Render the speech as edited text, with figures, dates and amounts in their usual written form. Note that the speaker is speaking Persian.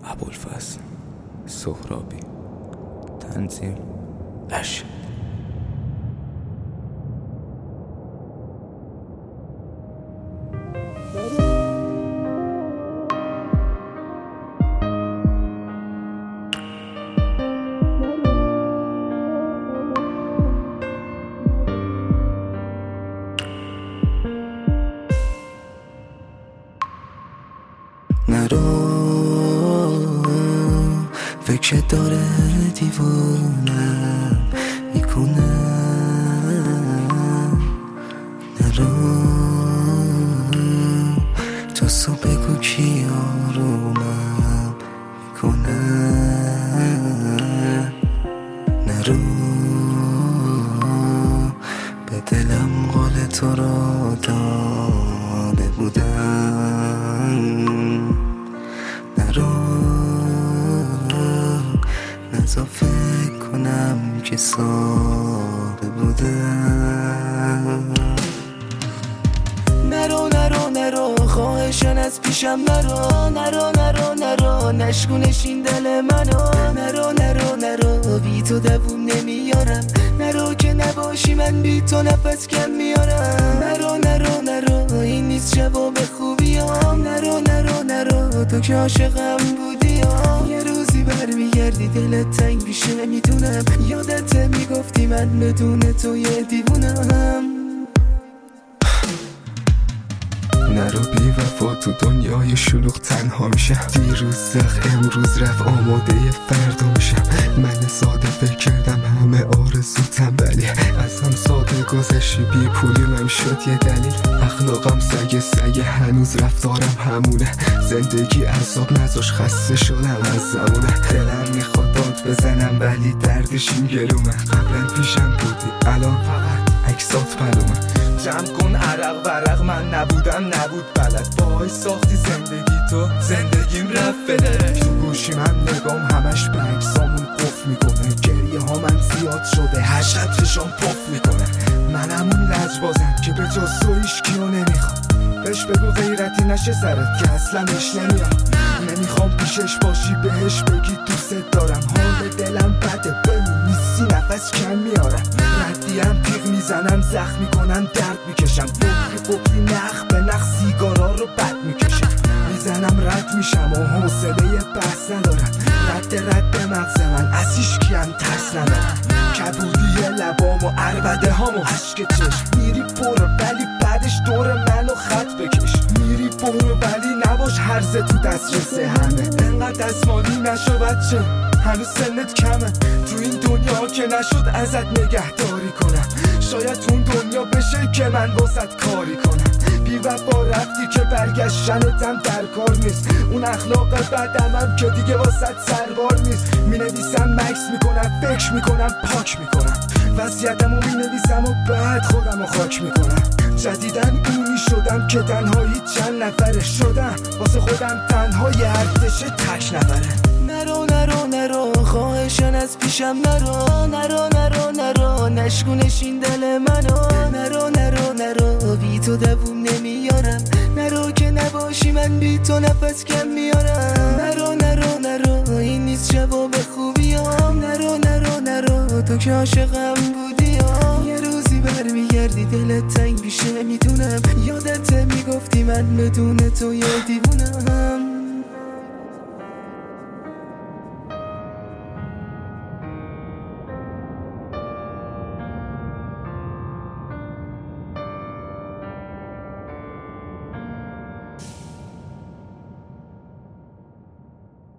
ابوالفضل سهرابی، تنظیم اشک. نرو فکر داره دیوونم میکنه، نرو تا صبح بگو کی آرومم میکنه، نرو به دلم قول تو را داده بودم، نزا فکر کنم که ساده بودم. نرو نرو نرو خواهشن از پیشم نرو، نرو نرو نرو نشکونش این دل منو، نرو نرو نرو بی تو دووم نمیارم، نرو که نباشی من بی تو نفس کم میارم، نرو نرو نرو این نیست جواب خوبیام، نرو نرو نرو تو که عاشقم بودی، یه روزی برمیگردی دلت تنگ میشه میدونم، یادت میگفتی من بدون تو یه دیوونم. نرو بی وفا تو دنیای شلوغ تنها میشم، دیروز زخ امروز رفت آماده فردا میشم، من ساده فکر کردم همه آرزوتم ولی از هم ساده گذشتی، بی پولیم شد یه دلیل، اخلاقم سگ هنوز رفتارم همونه، زندگی عذاب نذاش خسته شدم از زمونه، دلم میخواد داد بزنم ولی دردش این گلومه، قبلا پیشم بودی الان فقط عکسات پلومه، جمع کن عرق ورق من نبودم نبود بلد، وای ساختی زندگی تو زندگیم رفت فلک، تو گوشی من نگام همش به عکسامون قف میکنه، گریه ها من زیاد شده هر شب چشام پف میکنه، من همون لجبازم که به جز تو هیچ کیو نمیخوام، بهش بگو غیرتی نشه سرت که اصلا اش نمیاد، نمیخوام پیشش باشی بهش بگی دوست دارم، حال دلم بده بمون نیستی نفس کم میارم، ردیم تیغ میزنم زخم میکنم درد میکشم، بقلی نخ به نخ سیگارا رو بد میکشم، میزنم رد میشم و حوصله بحث ندارم، رد مغز من از هیچ کیم ترس ندارم، کبودی لبام و عربده هامو عشق چشم، میری برو ولی بعدش دور منو خط بکش، میری برو ولی نباش هرز تو دسترس همه، انقدر دستمالی نشو بچه هنوز سنت کمه، تو این دنیا که نشد ازت نگهداری کنم، شاید تو اون دنیا بشه که من واسط کاری کنم، بی وفا رفتی که برگشتنتم در کار نیست، اون اخلاق بدمم که دیگه واسط سربار نیست، می نویسم مکس میکنم فکر میکنم پاک میکنم، وصیتمو می نویسم و بعد خودمو خاک میکنم، جدیدن اونی شدم که تنهایی چند نفره شدم، واسه خودم تنهای ارتش تک نفره، نرو نرو نرو خواهشن از پیشم نرو، نرو نرو نرو نشکونش این دل منو، نرو نرو نرو بی تو دووم نمیارم، نرو که نباشی من بی تو نفس کم میارم، نرو نرو نرو این نیست جواب خوبیام، نرو نرو نرو تو که عاشقم بودی، یه روزی برمیگردی دلت تنگ میشه میدونم، یادت میگفتی من بدون تو یه دیوونم.